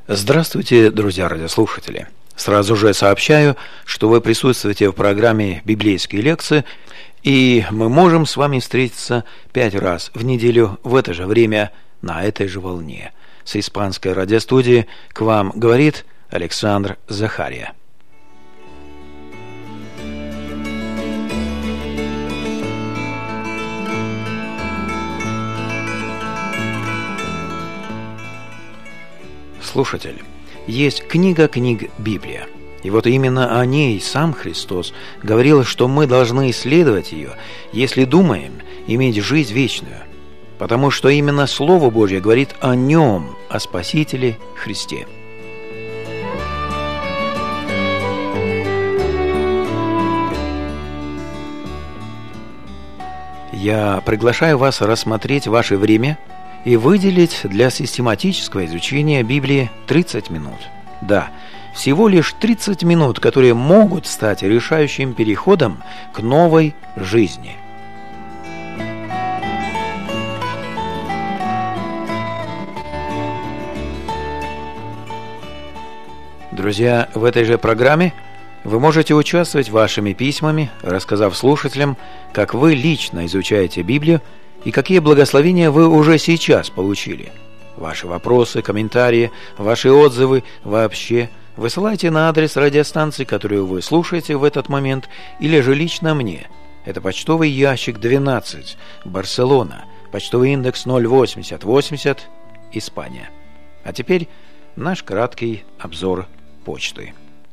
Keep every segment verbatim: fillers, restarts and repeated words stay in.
Здравствуйте, друзья радиослушатели! Сразу же сообщаю, что вы присутствуете в программе «Библейские лекции», и мы можем с вами встретиться пять раз в неделю в это же время на этой же волне. С испанской радиостудии к вам говорит Александр Захария. Слушатель, есть книга книг Библия. И вот именно о ней сам Христос говорил, что мы должны исследовать ее, если думаем иметь жизнь вечную. Потому что именно Слово Божье говорит о Нем, о Спасителе Христе. Я приглашаю вас рассмотреть ваше время и выделить для систематического изучения Библии тридцать минут. Да, всего лишь тридцать минут, которые могут стать решающим переходом к новой жизни. Друзья, в этой же программе вы можете участвовать вашими письмами, рассказав слушателям, как вы лично изучаете Библию и какие благословения вы уже сейчас получили. Ваши вопросы, комментарии, ваши отзывы вообще высылайте на адрес радиостанции, которую вы слушаете в этот момент, или же лично мне. Это почтовый ящик двенадцать, Барселона, почтовый индекс ноль восемьдесят восемьдесят, Испания. А теперь наш краткий обзор почты.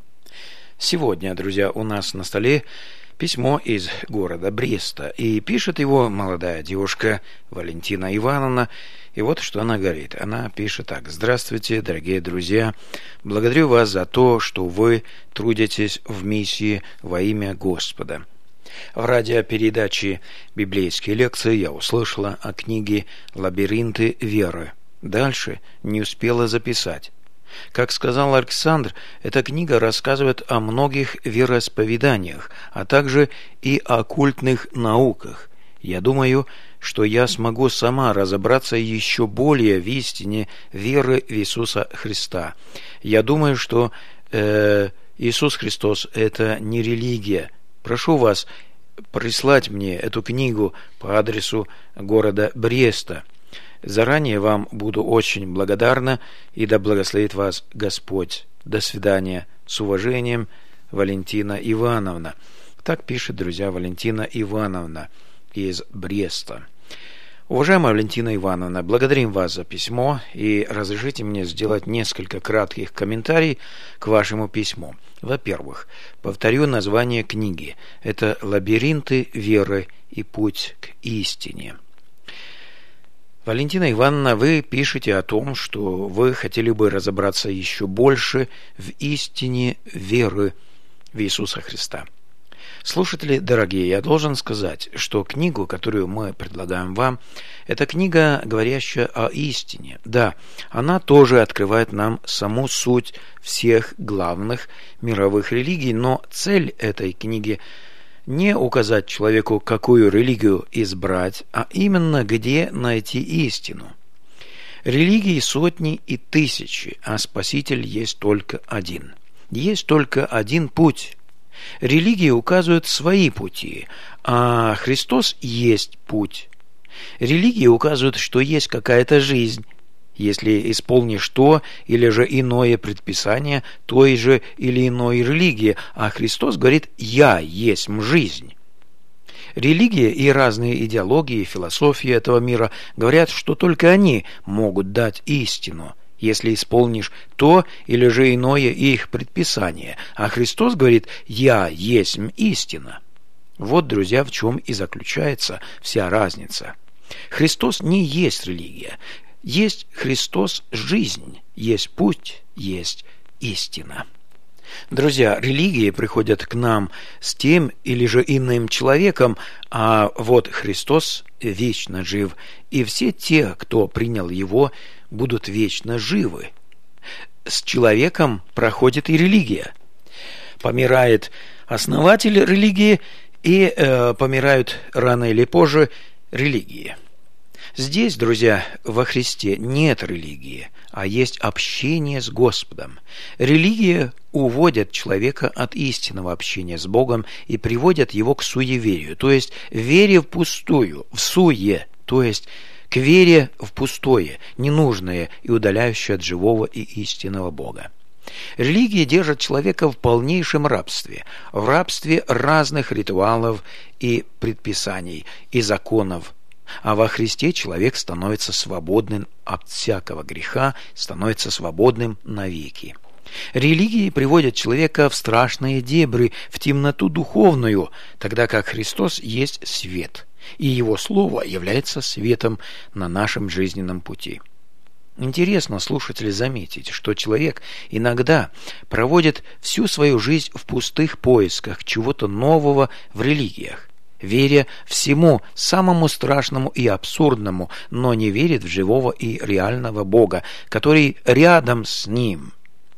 Сегодня, друзья, у нас на столе письмо из города Бреста, и пишет его молодая девушка Валентина Ивановна. И вот что она говорит. Она пишет так: «Здравствуйте, дорогие друзья, благодарю вас за то, что вы трудитесь в миссии во имя Господа. В радиопередаче «Библейские лекции» я услышала о книге «Лабиринты веры». Дальше не успела записать. Как сказал Александр, эта книга рассказывает о многих вероисповеданиях, а также и о оккультных науках. Я думаю, что я смогу сама разобраться еще более в истине веры в Иисуса Христа. Я думаю, что э, Иисус Христос – это не религия. Прошу вас прислать мне эту книгу по адресу города Бреста. Заранее вам буду очень благодарна, и да благословит вас Господь. До свидания. С уважением, Валентина Ивановна». Так пишет, друзья, Валентина Ивановна из Бреста. Уважаемая Валентина Ивановна, благодарим вас за письмо, и разрешите мне сделать несколько кратких комментариев к вашему письму. Во-первых, повторю название книги. Это «Лабиринты веры и путь к истине». Валентина Ивановна, вы пишете о том, что вы хотели бы разобраться еще больше в истине веры в Иисуса Христа. Слушатели дорогие, я должен сказать, что книгу, которую мы предлагаем вам, это книга, говорящая о истине. Да, она тоже открывает нам саму суть всех главных мировых религий, но цель этой книги – не указать человеку, какую религию избрать, а именно где найти истину. Религии сотни и тысячи, а Спаситель есть только один. Есть только один путь. Религии указывают свои пути, а Христос есть путь. Религии указывают, что есть какая-то жизнь, если исполнишь то или же иное предписание той же или иной религии, а Христос говорит «Я есть жизнь». Религия и разные идеологии, философии этого мира говорят, что только они могут дать истину, если исполнишь то или же иное их предписание, а Христос говорит «Я есть истина». Вот, друзья, в чем и заключается вся разница. Христос не есть религия. Есть Христос – жизнь, есть путь, есть истина. Друзья, религии приходят к нам с тем или же иным человеком, а вот Христос вечно жив, и все те, кто принял Его, будут вечно живы. С человеком проходит и религия. Помирает основатель религии, и э, помирают рано или позже религии. Здесь, друзья, во Христе нет религии, а есть общение с Господом. Религия уводит человека от истинного общения с Богом и приводит его к суеверию, то есть вере впустую, в суе, то есть к вере в пустое, ненужное и удаляющее от живого и истинного Бога. Религия держит человека в полнейшем рабстве, в рабстве разных ритуалов и предписаний, и законов. А во Христе человек становится свободным от всякого греха, становится свободным навеки. Религии приводят человека в страшные дебри, в темноту духовную, тогда как Христос есть свет, и Его Слово является светом на нашем жизненном пути. Интересно, слушатели, заметить, что человек иногда проводит всю свою жизнь в пустых поисках чего-то нового в религиях, веря всему самому страшному и абсурдному, но не верит в живого и реального Бога, который рядом с ним.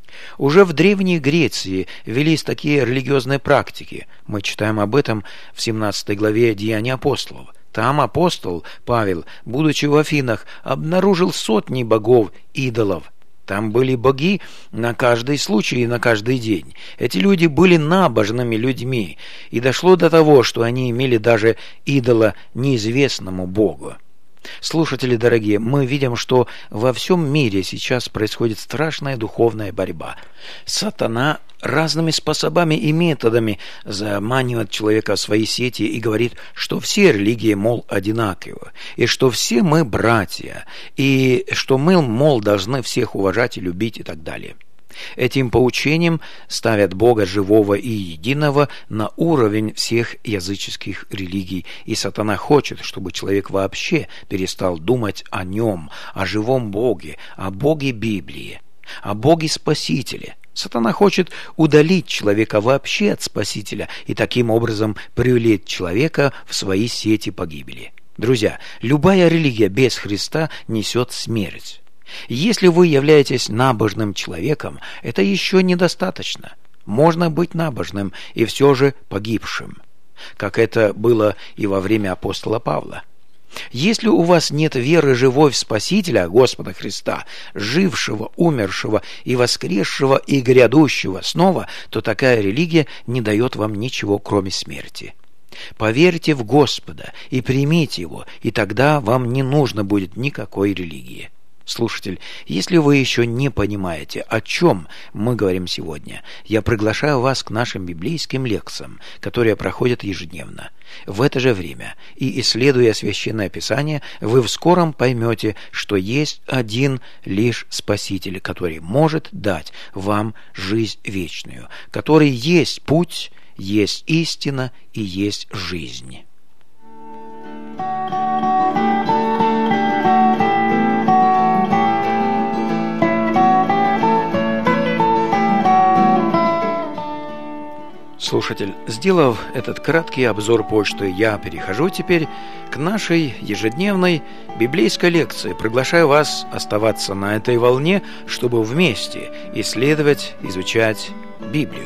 Уже в Древней Греции велись такие религиозные практики. Мы читаем об этом в семнадцатой главе Деяний апостолов. Там апостол Павел, будучи в Афинах, обнаружил сотни богов, идолов. Там были боги на каждый случай и на каждый день. Эти люди были набожными людьми, и дошло до того, что они имели даже идола неизвестному Богу. Слушатели дорогие, мы видим, что во всем мире сейчас происходит страшная духовная борьба. Сатана разными способами и методами заманивает человека в свои сети и говорит, что все религии, мол, одинаковы, и что все мы братья, и что мы, мол, должны всех уважать и любить и так далее. Этим поучением ставят Бога живого и единого на уровень всех языческих религий, и сатана хочет, чтобы человек вообще перестал думать о нем, о живом Боге, о Боге Библии, о Боге Спасителе. Сатана хочет удалить человека вообще от Спасителя и таким образом привлечь человека в свои сети погибели. Друзья, любая религия без Христа несет смерть. Если вы являетесь набожным человеком, это еще недостаточно. Можно быть набожным и все же погибшим, как это было и во время апостола Павла. Если у вас нет веры живой в Спасителя, Господа Христа, жившего, умершего и воскресшего и грядущего снова, то такая религия не дает вам ничего, кроме смерти. Поверьте в Господа и примите Его, и тогда вам не нужно будет никакой религии. Слушатель, если вы еще не понимаете, о чем мы говорим сегодня, я приглашаю вас к нашим библейским лекциям, которые проходят ежедневно. В это же время, и исследуя Священное Писание, вы в скором поймете, что есть один лишь Спаситель, который может дать вам жизнь вечную, который есть путь, есть истина и есть жизнь. Слушатель, сделав этот краткий обзор почты, я перехожу теперь к нашей ежедневной библейской лекции. Приглашаю вас оставаться на этой волне, чтобы вместе исследовать, изучать Библию.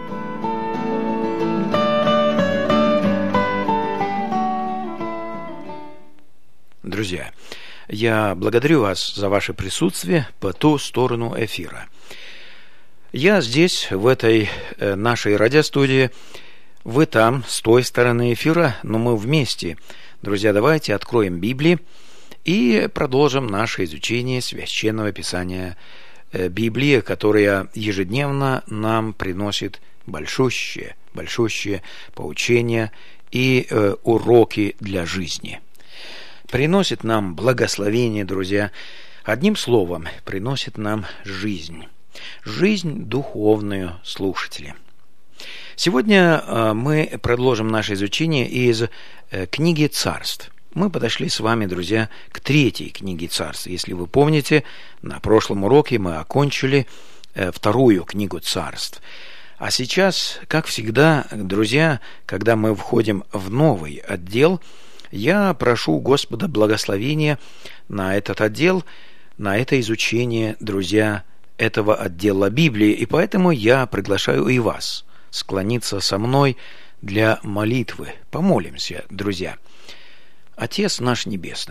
Друзья, я благодарю вас за ваше присутствие по ту сторону эфира. Я здесь, в этой э, нашей радиостудии, вы там, с той стороны эфира, но мы вместе. Друзья, давайте откроем Библию и продолжим наше изучение Священного Писания э, Библии, которая ежедневно нам приносит большущие, большущие поучения и э, уроки для жизни. Приносит нам благословение, друзья. Одним словом, приносит нам жизнь. Жизнь духовную, слушатели. Сегодня э, мы продолжим наше изучение из э, книги Царств. Мы подошли с вами, друзья, к третьей книге Царств. Если вы помните, на прошлом уроке мы окончили э, вторую книгу Царств. А сейчас, как всегда, друзья, когда мы входим в новый отдел, я прошу Господа благословения на этот отдел, на это изучение, друзья, этого отдела Библии, и поэтому я приглашаю и вас склониться со мной для молитвы. Помолимся, друзья. Отец наш Небесный,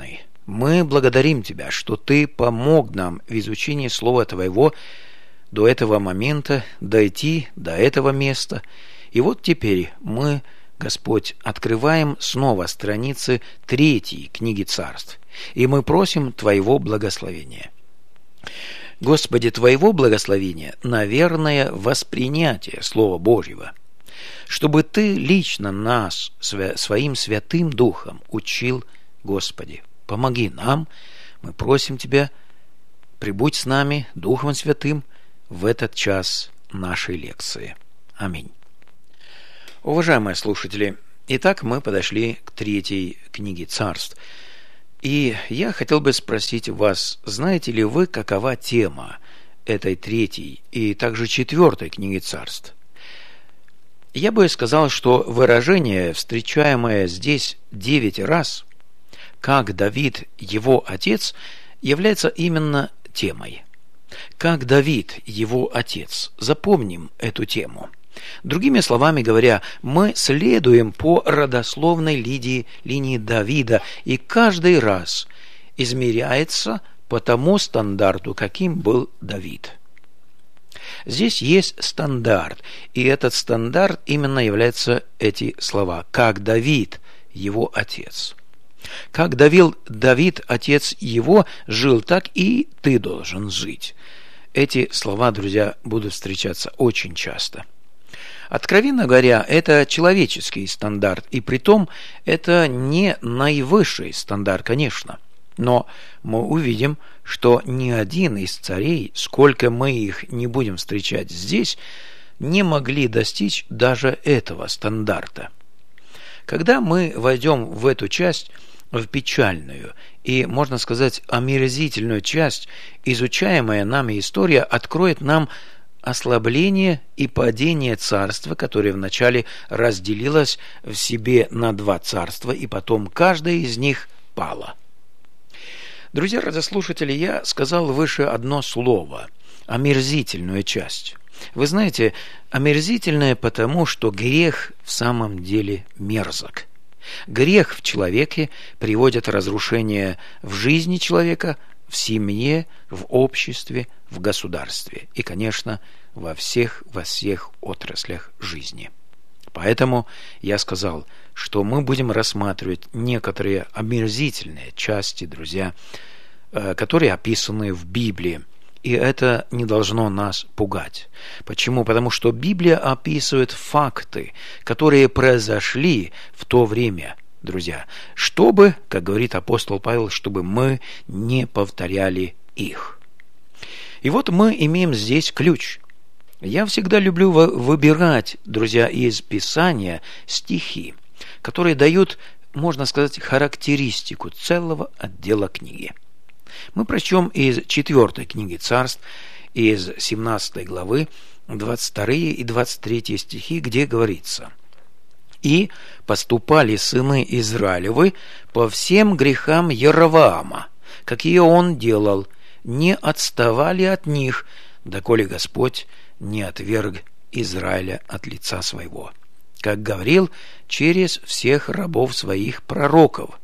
Мы благодарим Тебя, что Ты помог нам в изучении Слова Твоего до этого момента, дойти до этого места. И вот теперь мы, Господь, открываем снова страницы третьей книги Царств, и мы просим Твоего благословения. Господи, Твоего благословения, наверное, воспринятие Слова Божьего, чтобы Ты лично нас своим Святым Духом учил, Господи. Помоги нам, мы просим Тебя, прибудь с нами, Духом Святым, в этот час нашей лекции. Аминь. Уважаемые слушатели, итак, мы подошли к третьей книге Царств. И я хотел бы спросить вас, знаете ли вы, какова тема этой третьей и также четвертой книги Царств? Я бы сказал, что выражение, встречаемое здесь девять раз, как Давид, его отец, является именно темой. Как Давид, его отец. Запомним эту тему. Другими словами говоря, мы следуем по родословной линии, линии Давида, и каждый раз измеряется по тому стандарту, каким был Давид. Здесь есть стандарт, и этот стандарт именно являются эти слова. Как Давид, его отец. Как Давид, Давид, отец его, жил, так и ты должен жить. Эти слова, друзья, будут встречаться очень часто. Откровенно говоря, это человеческий стандарт, и притом это не наивысший стандарт, конечно. Но мы увидим, что ни один из царей, сколько мы их не будем встречать здесь, не могли достичь даже этого стандарта. Когда мы войдем в эту часть, в печальную и, можно сказать, омерзительную часть, изучаемая нами история откроет нам ослабление и падение царства, которое вначале разделилось в себе на два царства, и потом каждое из них пало. Друзья радиослушатели, я сказал выше одно слово – омерзительную часть. Вы знаете, омерзительное потому, что грех в самом деле мерзок. Грех в человеке приводит разрушение в жизни человека, в семье, в обществе, в государстве и, конечно, во всех, во всех отраслях жизни. Поэтому я сказал, что мы будем рассматривать некоторые омерзительные части, друзья, которые описаны в Библии. И это не должно нас пугать. Почему? Потому что Библия описывает факты, которые произошли в то время, друзья, чтобы, как говорит апостол Павел, чтобы мы не повторяли их. И вот мы имеем здесь ключ. Я всегда люблю выбирать, друзья, из Писания стихи, которые дают, можно сказать, характеристику целого отдела книги. Мы прочтем из четвертой книги Царств, из семнадцатой главы, двадцать вторые и двадцать третьи стихи, где говорится: «И поступали сыны Израилевы по всем грехам Яровоама, какие он делал, не отставали от них, доколе Господь не отверг Израиля от лица своего, как говорил через всех рабов своих пророков.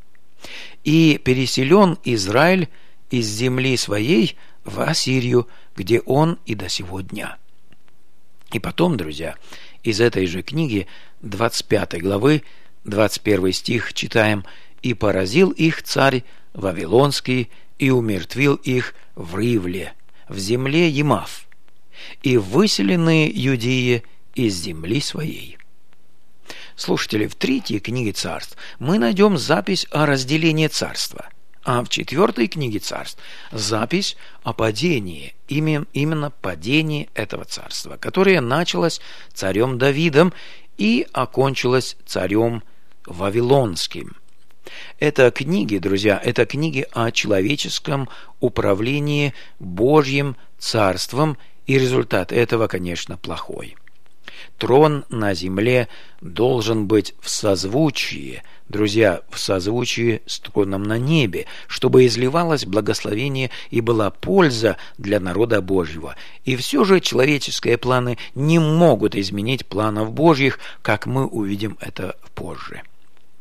И переселен Израиль из земли своей в Ассирию, где он и до сего дня». И потом, друзья, из этой же книги, двадцать пятой главы, двадцать первый стих читаем: «И поразил их царь Вавилонский, и умертвил их в Ривле, в земле Емав, и выселенные юдеи из земли своей». Слушатели, в третьей книге Царств мы найдем запись о разделении царства, а в четвертой книге Царств запись о падении, именно падении этого царства, которое началось царем Давидом и окончилось царем Вавилонским. Это книги, друзья, это книги о человеческом управлении Божьим царством, и результат этого, конечно, плохой. Трон на земле должен быть в созвучии, друзья, в созвучии с троном на небе, чтобы изливалось благословение и была польза для народа Божьего. И все же человеческие планы не могут изменить планов Божьих, как мы увидим это позже.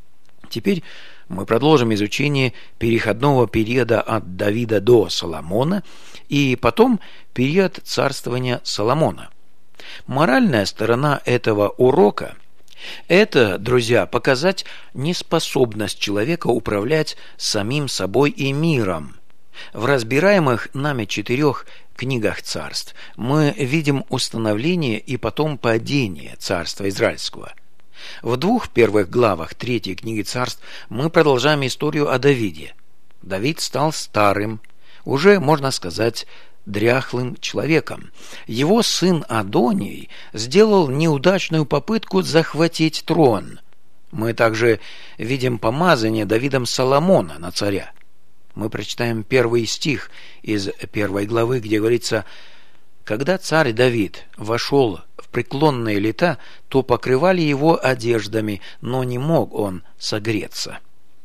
Теперь мы продолжим изучение переходного периода от Давида до Соломона и потом период царствования Соломона. Моральная сторона этого урока – это, друзья, показать неспособность человека управлять самим собой и миром. В разбираемых нами четырех книгах царств мы видим установление и потом падение царства израильского. В двух первых главах третьей книги царств мы продолжаем историю о Давиде. Давид стал старым, уже, можно сказать, дряхлым человеком. Его сын Адоний сделал неудачную попытку захватить трон. Мы также видим помазание Давидом Соломона на царя. Мы прочитаем первый стих из первой главы, где говорится: «Когда царь Давид вошел в преклонные лета, то покрывали его одеждами, но не мог он согреться».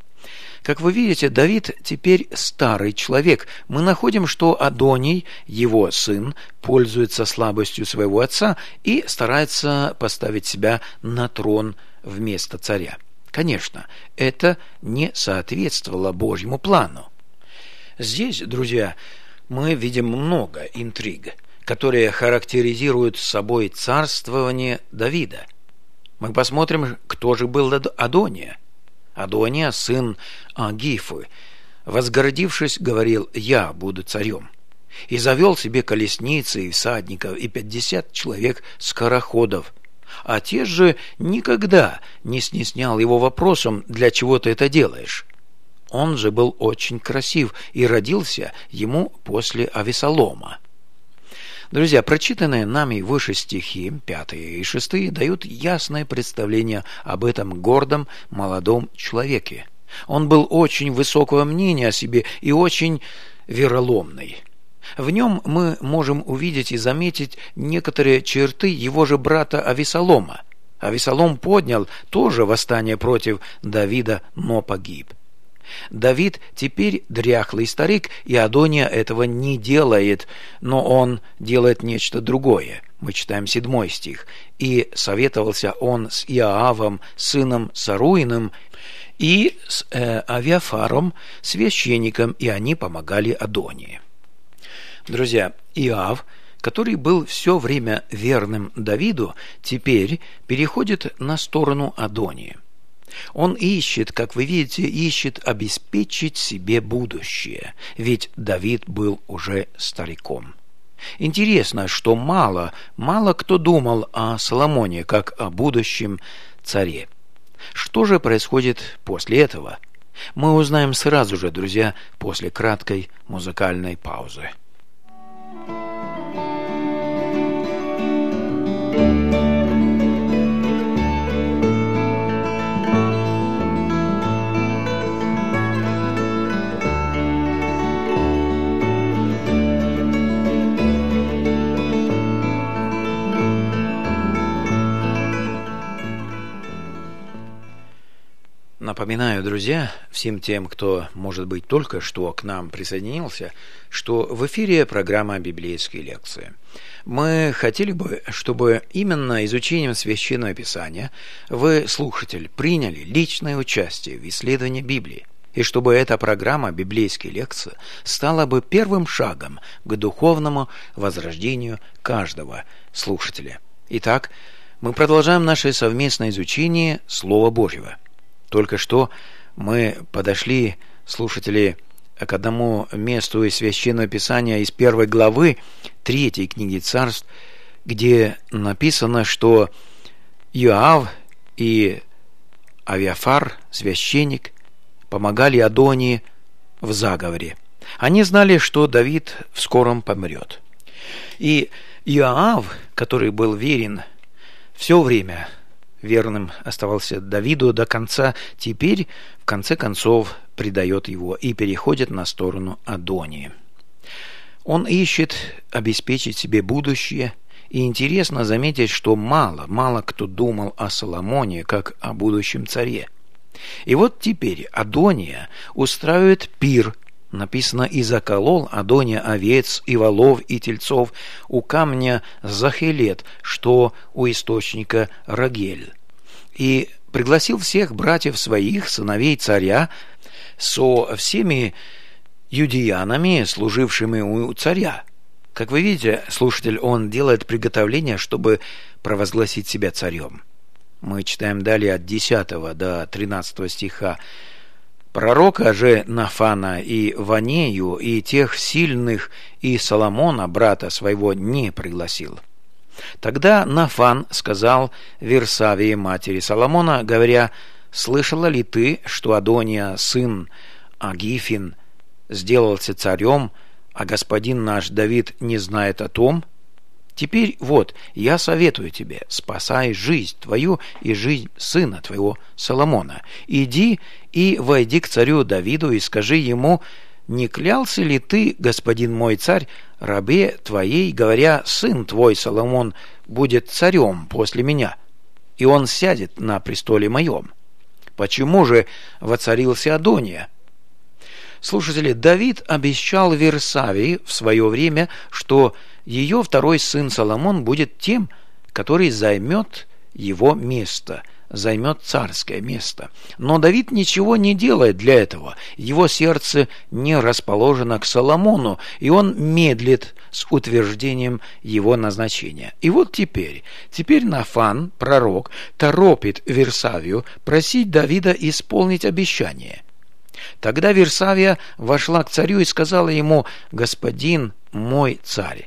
Как вы видите, Давид теперь старый человек. Мы находим, что Адоний, его сын, пользуется слабостью своего отца и старается поставить себя на трон вместо царя. Конечно, это не соответствовало Божьему плану. Здесь, друзья, мы видим много интриг, которые характеризуют собой царствование Давида. Мы посмотрим, кто же был Адония. Адония, сын Агифы, возгордившись, говорил: «Я буду царем». И завел себе колесницы и всадников, и пятьдесят человек скороходов. Отец же никогда не стеснял его вопросом: «Для чего ты это делаешь?» Он же был очень красив и родился ему после Авесолома. Друзья, прочитанные нами выше стихи, пятые и шестые, дают ясное представление об этом гордом молодом человеке. Он был очень высокого мнения о себе и очень вероломный. В нем мы можем увидеть и заметить некоторые черты его же брата Авесолома. Авесолом поднял тоже восстание против Давида, но погиб. Давид теперь дряхлый старик, и Адония этого не делает, но он делает нечто другое. Мы читаем седьмой стих. «И советовался он с Иоавом, сыном Саруиным, и с э, Авиафаром, священником, и они помогали Адонии». Друзья, Иоав, который был все время верным Давиду, теперь переходит на сторону Адонии. Он ищет, как вы видите, ищет обеспечить себе будущее, ведь Давид был уже стариком. Интересно, что мало, мало кто думал о Соломоне, как о будущем царе. Что же происходит после этого? Мы узнаем сразу же, друзья, после краткой музыкальной паузы. Напоминаю, друзья, всем тем, кто, может быть, только что к нам присоединился, что в эфире программа «Библейские лекции». Мы хотели бы, чтобы именно изучением Священного Писания вы, слушатель, приняли личное участие в исследовании Библии, и чтобы эта программа «Библейские лекции» стала бы первым шагом к духовному возрождению каждого слушателя. Итак, мы продолжаем наше совместное изучение Слова Божьего. Только что мы подошли, слушатели, к одному месту из Священного Писания из первой главы третьей книги Царств, где написано, что Иоав и Авиафар, священник, помогали Адонии в заговоре. Они знали, что Давид в скором помрет. И Иоав, который был верен все время, верным оставался Давиду до конца, теперь, в конце концов, предает его и переходит на сторону Адонии. Он ищет обеспечить себе будущее, и интересно заметить, что мало, мало кто думал о Соломоне, как о будущем царе. И вот теперь Адония устраивает пир. Написано: «И заколол Адония овец, и волов, и тельцов у камня Захелет, что у источника Рогель». И пригласил всех братьев своих, сыновей царя, со всеми юдеянами, служившими у царя. Как вы видите, слушатель, он делает приготовление, чтобы провозгласить себя царем. Мы читаем далее от десятого до тринадцатого стиха. «Пророка же Нафана и Ванею, и тех сильных, и Соломона, брата своего, не пригласил. Тогда Нафан сказал Версавии, матери Соломона, говоря: слышала ли ты, что Адония, сын Агифин, сделался царем, а господин наш Давид не знает о том? Теперь вот, я советую тебе, спасай жизнь твою и жизнь сына твоего Соломона. Иди и войди к царю Давиду и скажи ему: не клялся ли ты, господин мой царь, рабе твоей, говоря: сын твой Соломон будет царем после меня, и он сядет на престоле моем? Почему же воцарился Адония?» Слушатели, Давид обещал Версавии в свое время, что ее второй сын Соломон будет тем, который займет его место, займет царское место. Но Давид ничего не делает для этого. Его сердце не расположено к Соломону, и он медлит с утверждением его назначения. И вот теперь, теперь Нафан, пророк, торопит Версавию просить Давида исполнить обещание. Тогда Версавия вошла к царю и сказала ему: «Господин мой царь,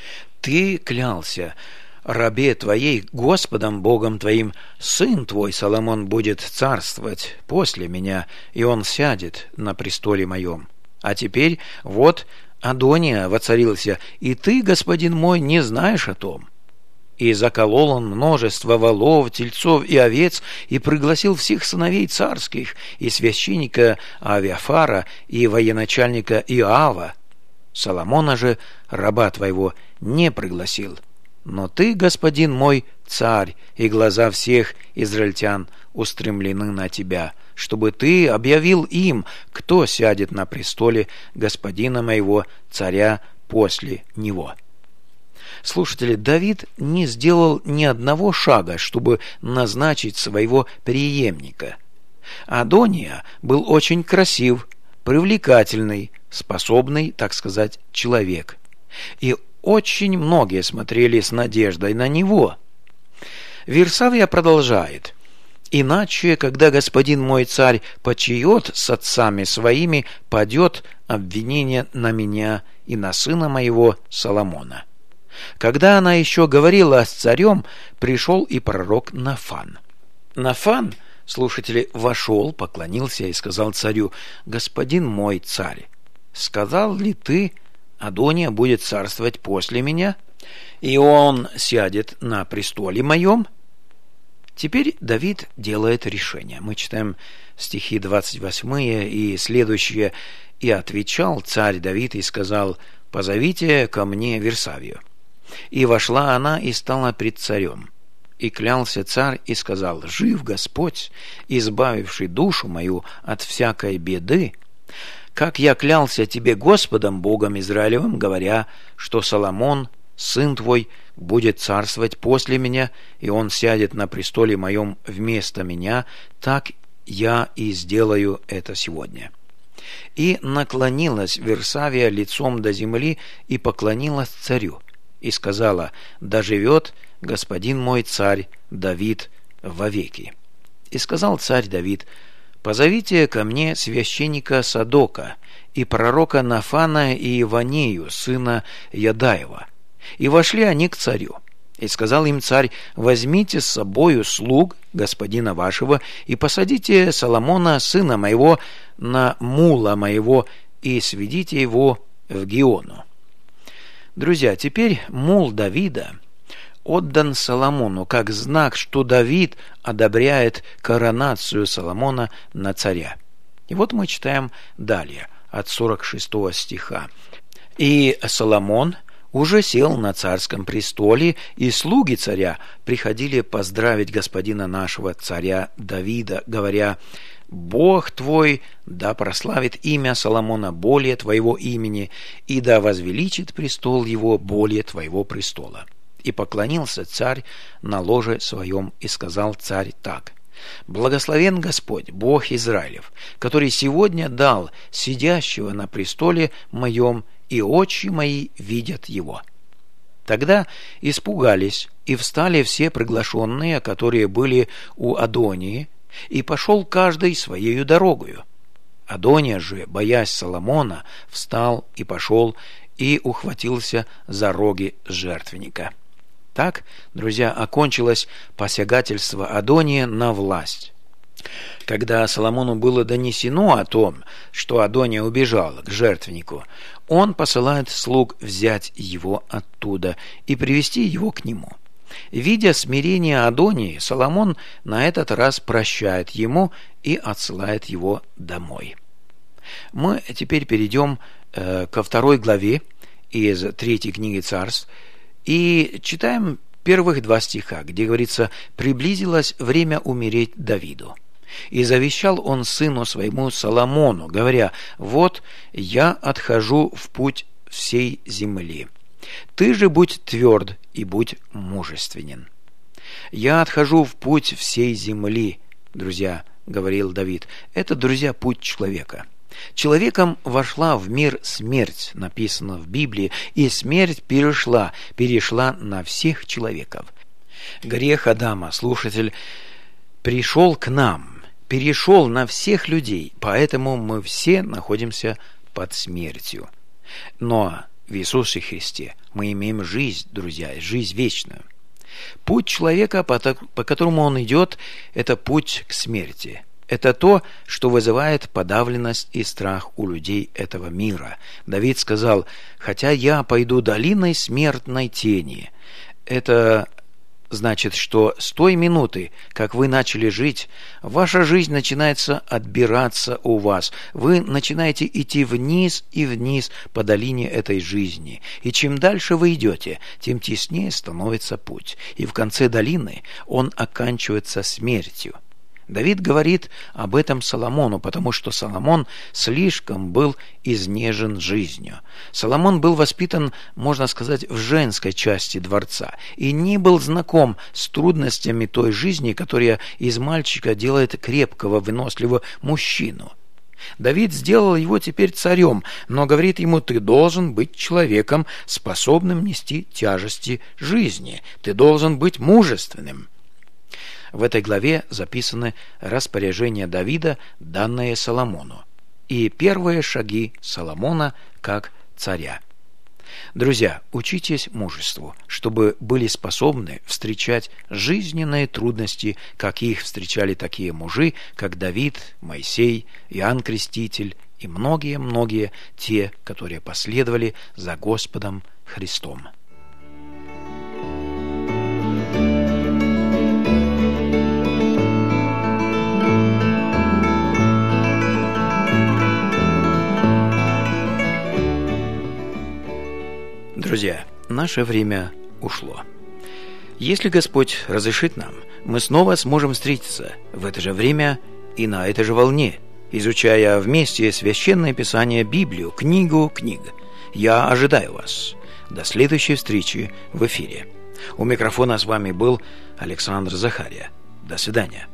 ты клялся рабе твоей, Господом Богом твоим, сын твой Соломон будет царствовать после меня, и он сядет на престоле моем. А теперь вот Адония воцарился, и ты, господин мой, не знаешь о том». И заколол он множество волов, тельцов и овец, и пригласил всех сыновей царских, и священника Авиафара, и военачальника Иоава. Соломона же, раба твоего, не пригласил. Но ты, господин мой, царь, и глаза всех израильтян устремлены на тебя, чтобы ты объявил им, кто сядет на престоле господина моего царя после него». Слушатели, Давид не сделал ни одного шага, чтобы назначить своего преемника. Адония был очень красив, привлекательный, способный, так сказать, человек. И очень многие смотрели с надеждой на него. Версавия продолжает: «Иначе, когда господин мой царь почиет с отцами своими, падет обвинение на меня и на сына моего Соломона». Когда она еще говорила с царем, пришел и пророк Нафан. Нафан, слушатели, вошел, поклонился и сказал царю: «Господин мой царь, сказал ли ты, Адония будет царствовать после меня, и он сядет на престоле моем?» Теперь Давид делает решение. Мы читаем стихи двадцать восемь и следующие. «И отвечал царь Давид и сказал: позовите ко мне Версавию. И вошла она и стала пред царем. И клялся царь и сказал: жив Господь, избавивший душу мою от всякой беды, как я клялся тебе Господом Богом Израилевым, говоря, что Соломон, сын твой, будет царствовать после меня, и он сядет на престоле моем вместо меня, так я и сделаю это сегодня». И наклонилась Версавия лицом до земли и поклонилась царю. И сказала: «Да живет господин мой царь Давид вовеки». И сказал царь Давид: «Позовите ко мне священника Садока и пророка Нафана и Ванею, сына Ядаева». И вошли они к царю. И сказал им царь: «Возьмите с собою слуг господина вашего и посадите Соломона, сына моего, на мула моего и сведите его в Гиону». Друзья, теперь мул Давида отдан Соломону как знак, что Давид одобряет коронацию Соломона на царя. И вот мы читаем далее, от сорок шестого стиха. «И Соломон уже сел на царском престоле, и слуги царя приходили поздравить господина нашего царя Давида, говоря: Бог твой да прославит имя Соломона более твоего имени, и да возвеличит престол его более твоего престола. И поклонился царь на ложе своем, и сказал царь так: «Благословен Господь, Бог Израилев, который сегодня дал сидящего на престоле моем, и очи мои видят его». Тогда испугались и встали все приглашенные, которые были у Адонии, и пошел каждый своею дорогою. Адония же, боясь Соломона, встал и пошел, и ухватился за роги жертвенника. Так, друзья, окончилось посягательство Адонии на власть. Когда Соломону было донесено о том, что Адония убежал к жертвеннику, он посылает слуг взять его оттуда и привести его к нему. Видя смирение Адонии, Соломон на этот раз прощает ему и отсылает его домой. Мы теперь перейдем э, ко второй главе из третьей книги Царств и читаем первых два стиха, где говорится: «Приблизилось время умереть Давиду. И завещал он сыну своему Соломону, говоря: вот я отхожу в путь всей земли. Ты же будь тверд и будь мужественен». «Я отхожу в путь всей земли», друзья, говорил Давид. Это, друзья, путь человека. Человеком вошла в мир смерть, написано в Библии, и смерть перешла, перешла на всех человеков. Грех Адама, слушатель, пришел к нам, перешел на всех людей, поэтому мы все находимся под смертью. Но в Иисусе Христе мы имеем жизнь, друзья, жизнь вечную. Путь человека, по которому он идет, это путь к смерти. Это то, что вызывает подавленность и страх у людей этого мира. Давид сказал: «Хотя я пойду долиной смертной тени». Это значит, что с той минуты, как вы начали жить, ваша жизнь начинается отбираться у вас. Вы начинаете идти вниз и вниз по долине этой жизни. И чем дальше вы идете, тем теснее становится путь. И в конце долины он оканчивается смертью. Давид говорит об этом Соломону, потому что Соломон слишком был изнежен жизнью. Соломон был воспитан, можно сказать, в женской части дворца и не был знаком с трудностями той жизни, которая из мальчика делает крепкого, выносливого мужчину. Давид сделал его теперь царем, но говорит ему: ты должен быть человеком, способным нести тяжести жизни, ты должен быть мужественным. В этой главе записаны распоряжения Давида, данные Соломону, и первые шаги Соломона как царя. Друзья, учитесь мужеству, чтобы были способны встречать жизненные трудности, как их встречали такие мужи, как Давид, Моисей, Иоанн Креститель и многие-многие те, которые последовали за Господом Христом. Друзья, наше время ушло. Если Господь разрешит нам, мы снова сможем встретиться в это же время и на этой же волне, изучая вместе Священное Писание, Библию, книгу книг. Я ожидаю вас. До следующей встречи в эфире. У микрофона с вами был Александр Захария. До свидания.